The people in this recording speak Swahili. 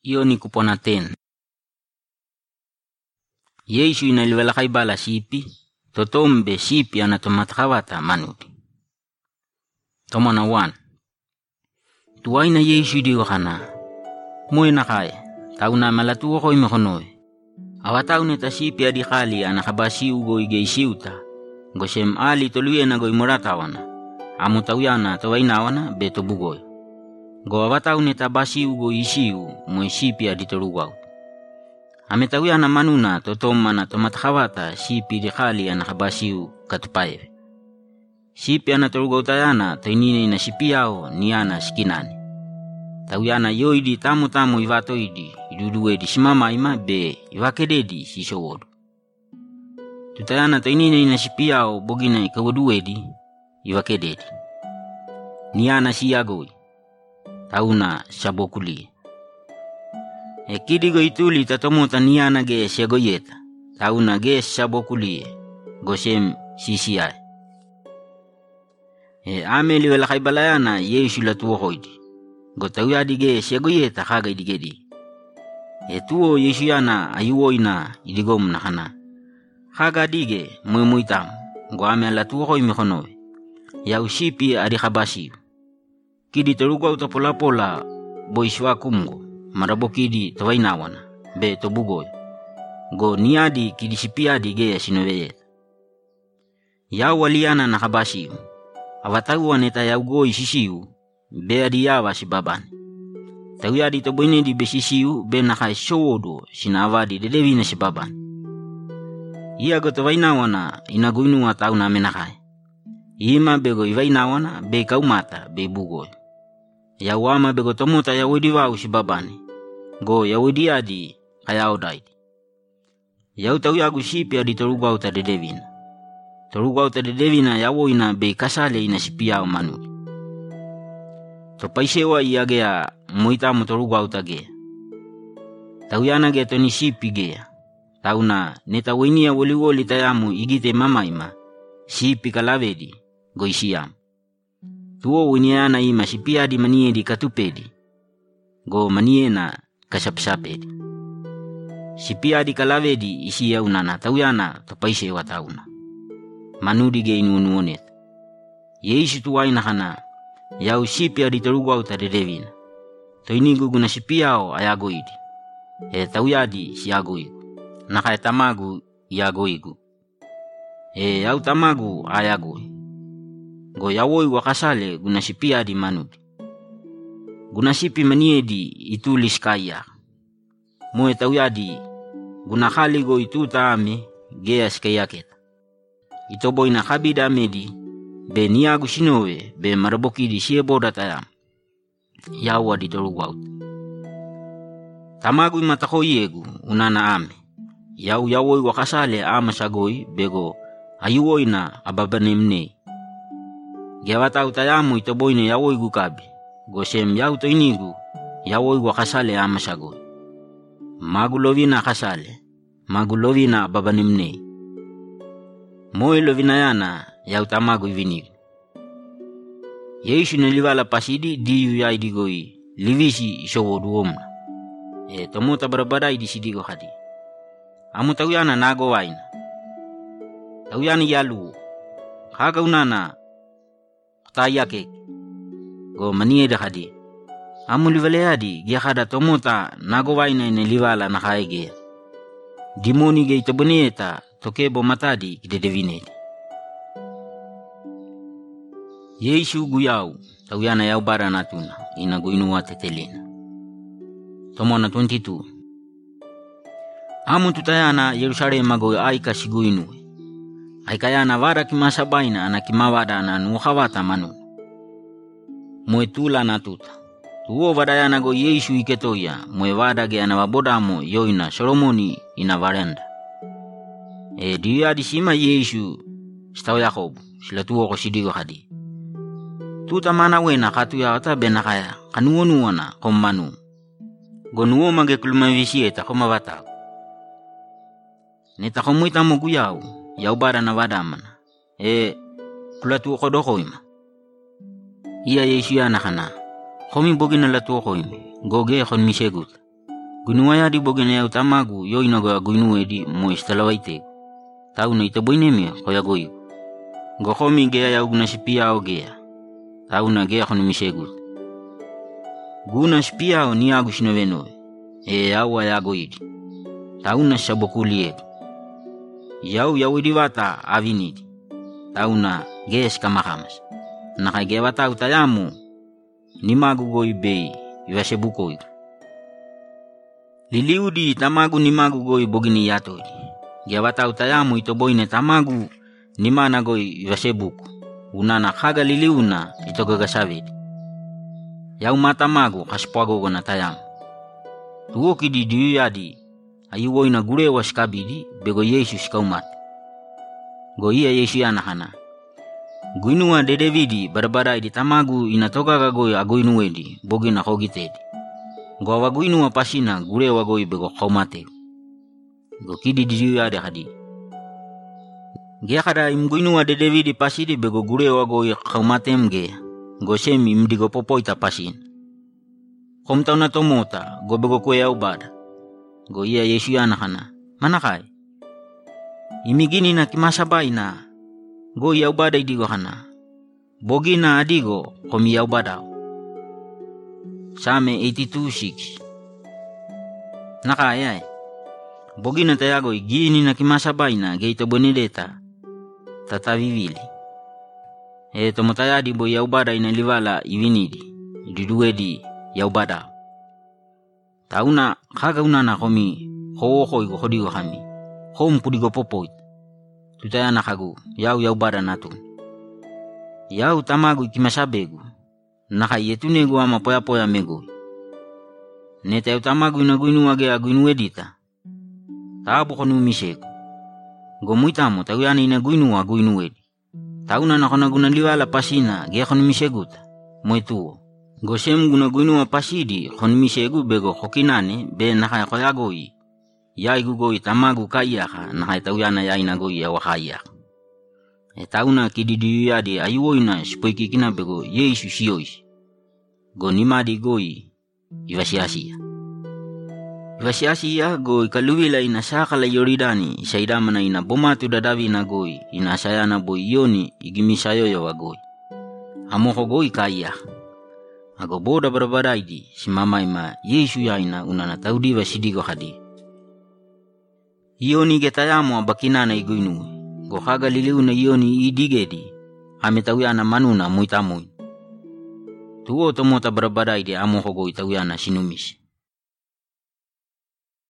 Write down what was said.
Iyo ni kupona tena. Yesu inaliwala kaibala shipi, totombe shipi anatomatkawata manudi. Tomona 1. Tuwaina Yesu di wakana. Moe na kaya, tauna malatuwa ko imekonoe. Awataune ta shipi adikali anakabasi ugo igeisiuta. Gosem ali toluye na go imoratawana. Amutawyana tawainawana beto bugoy. Go awataune ta basi ugo isiu moe shipi aditoruwaw. Ametawyana manuna totoma na tomatkawata shipi dikali anakabasiu katupaeve. Shipi anatorugaw tayana toinine na shipi yao niyana sikinani. Tawyana yoidi tamu ivatoidi iduduedi simama ima be ivakededi sishowodu. Tutayana toinine na shipi yao bogina ikawoduedi ivakededi. Niyana siyagoi. Tauna shabokuli. Kidigo ituli tatomota niyana ge siyagoyeta. Tauna ge shabokuli. Gosem sisiyai. Ameli wala kaibalayana Yesu latuwa hoidi. Gotawi adige siyagoyeta kaga idigedi. Tuo Yesu yana ayuwoina idigom na kana. Kaga adige muitamu. Go ame latuwa hoi mikonowe. Ya ushipi adikabasiu. Kidi teruga utapola boiswa kumgo. Marabo kidi tawainawana. Be tobugoy. Go niadi kidi shipiadi ge sinoveyeta. Ya waliana nakabasiu. Awatawa neta ya ugoi sisiu. Be adiyawa si babani. Tawiadi toboine di besisiu. Be nakai showodo sinavadi dedewina si babani. Ia go tawainawana inaguinu atau na menakai. Ima bego iwainawana be kaumata be bugoy. Ya wama bego tomota ya wediwa si babani. Go ya wediadi kaya odaidi. Ya utawi agushipi aditoruga uta dedewina. Toruga uta dedewina ya woina be kasale ina sipia manudi. Topaisewa iagea muitamu toruga uta gea. Tawiana ge toni shipi gea. Tauna neta winia woli tayamu igite mamaima. Shipi kalavedi goisiam. Tuo winiana ima sipia di manie di katupedi. Go maniena kasapsapedi. Sipia di kalavedi isia unana tawiana topaise wa tauna. Manudi ge inuonet. Yesu tuwaina kana. Yau sipia di teruga uta dedewina. Toinigu guna sipiao ayagoidi. Tawiyadi siyagoigu. Nakai tamagu yagoigu. Yau tamagu ayagoi. Go yawoi wakasale guna sipia di manudi. Guna sipi maniedi itulis kaya. Moe tawyadi guna khali go ituta ame geas kayaketa. Itoboy na kabida medi be niagu sinowe be maraboki di sieboda tayam. Yawa di torugaut. Tamagu imatako yegu unana ame. Yau yawoi wakasale ama sagoi bego ayuwoi na ababanemne. Gewata utayamu itoboy na yawoi gukabi. Gosem yau toinigu yawoi wakasale ama sagoi. Magulovina kasale. Magulovina ababanemne. Moe lovina yana yau tamagu ivinigu. Yesu niliwala pasidi diyu ya idigoi livisi ishowodu omna. Tomota barabada idisidigo hadi. Amu tawyana nago waina. Tawyana yalu. Kaga unana. Tayake. Go manie da hadi. Amu liwale hadi. Gia kada tomota nago waina ine liwala na haege. Dimoni ge itaboneta tokebo matadi kidedevineti. Yesu guyau. Tawyana yau bara natuna. Inaguinua tetelina. Tomona 22. Amu tutayana Yerusalema go aika siguinue. Aikayana vara kimasabaina anakimawada na nukhawata manu. Moetula natuta. Tuo vadayana go Yesu iketoya. Moevada ge anawabodamo yoina Solomoni ina varenda. Diya disima Yesu staw Yakob. Sila tuo ko sidigo hadi. Tuta mana wena katu ya ata benakaya. Kanuonuana komanu. Gonuo mange kulumavisieta komavata. Neta komuita mugu yau. Yau bara na vadamana. Kulatu kodokoima. Iya Yesu ya nakana. Komi bogina latu koime. Goge kon misegut. Guinua di bogene ya utamagu yo inago guinu edi mo istalawaite. Tau na itaboinemi koya goyu. Gohomi gea ya uguna sipia o gea. Tau na gea kono misegut. Guna sipia o ni agu sinoveno. Awa ya goyidi. Tau na sabokuli egu. Yau idivata avinidi. Tau na gea skamakamas. Naka gea wata utayamu. Ni magu goy bei. Iwasebuko yu. Liliudi tamagu ni magu goy bogini yato. Gea wata utayamu itoboine tamagu ni mana goy iwasebuku. Unana kaga liliuna itogagasavedi. Yau matamagu kaspago gona tayamu. Tuoki di diyadi ayuwo ina gure waskabidi bego Yesu skaumate. Go iya Yesu yanahana. Guinua de Davidi barabara di tamagu inatoka gagoy agoinuedi bogina hogitedi. Go awaguinua pasina gure wagoy bego kaumate. Go kidi diyadi hadi. Gea kada imguinua de Davidi pasidi bego gure wagoy kaumate mge. Go semi imdigo popoita pasin. Komtau na tomota go bego kwe au bada. Go iya Yesu yanahana. Manakai? Imigini na kimasabai na. Go iya ubada idigo hana. Bogina adigo komi ya ubada. Same 82:6. Nakaya. Bogina tayago igini na kimasabai na geito bonideta. Tatavivili. Tomotayadi bo ya ubada inalivala ivinidi. Ididuedi ya ubada. Tauna kaga unana komi ho igo hodigo hami. Hom pudigo popoit. Tutayana kagu yau bada natu. Yau tamagu ikimasabegu. Naka yetunego ama poya mego. Neta yau tamagu inaguinu wage aguinu edita. Tabu konu miseko. Gomuitamo tawiyana inaguinu aguinu edi. Tauna nakona guna liwala pasina ge konu miseguta. Moituo. Gosem guna guinu pasidi kon misegu bego hokinane be naka koyagoi. Yai gugoi tamagu kayaka naka tawiyana yai nagoi ya wakaya. Tauna kididiya di ayuoina spoiki kina bego Yesu siois. Go nimadi goi iwasiasia. Iwasiasia go ikaluwila ina sakala yoridani saidamana ina bomatu dadavi na goi ina sayana boy yoni igimisayoyo wa goi. Amoko goi kayaka. Ago boda barabaraidi si mama ima Yesu yaina unana taudiwa sidigo hadi. Ioni getayamu abakinana iguinu. Go haga liliuna ioni idigedi. Ametawiyana manuna muitamui. Tuo tomota barabaraidi amo hogo itawiyana sinumis.